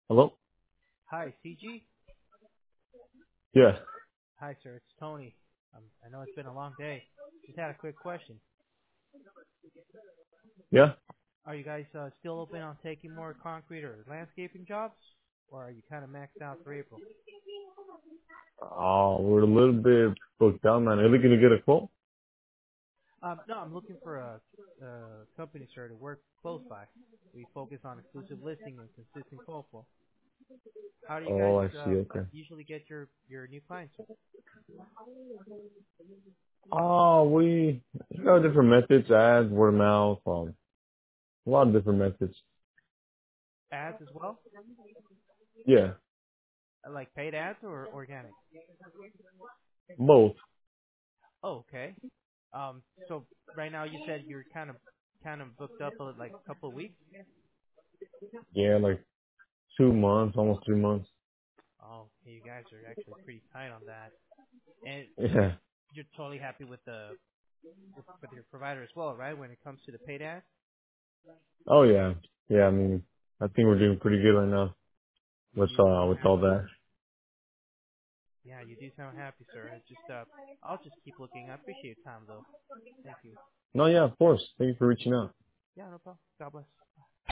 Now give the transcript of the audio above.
Hello? Hi, CG. Yeah. Hi, sir. It's Tony. I know it's been a long day. Just had a quick question. Yeah? Are you guys still open on taking more concrete or landscaping jobs, or are you kind of maxed out for April? Oh, we're a little bit booked out, man. Are you looking to get a quote? No, I'm looking for a company, sir, to work close by. We focus on exclusive listing and consistent call flow. How do you guys Oh, I see. Okay. usually get your new clients, sir? Oh, we got different methods, ads, word of mouth, a lot of different methods. Ads as well, Yeah, like paid ads or organic? both. Oh, okay. So right now you said you're kind of booked up like a couple of weeks. Yeah, like 2 months, almost 3 months. Oh, okay, you guys are actually pretty tight on that, and Yeah. you're totally happy with with your provider as well, right? When it comes to the paid ads, Oh, yeah. Yeah, I mean, I think we're doing pretty good right now you sound with all happy. that. Yeah, you do sound happy, sir. It's just I'll just keep looking. I appreciate your time though. Thank you. No, yeah, of course. Thank you for reaching out. Yeah, no problem. God bless.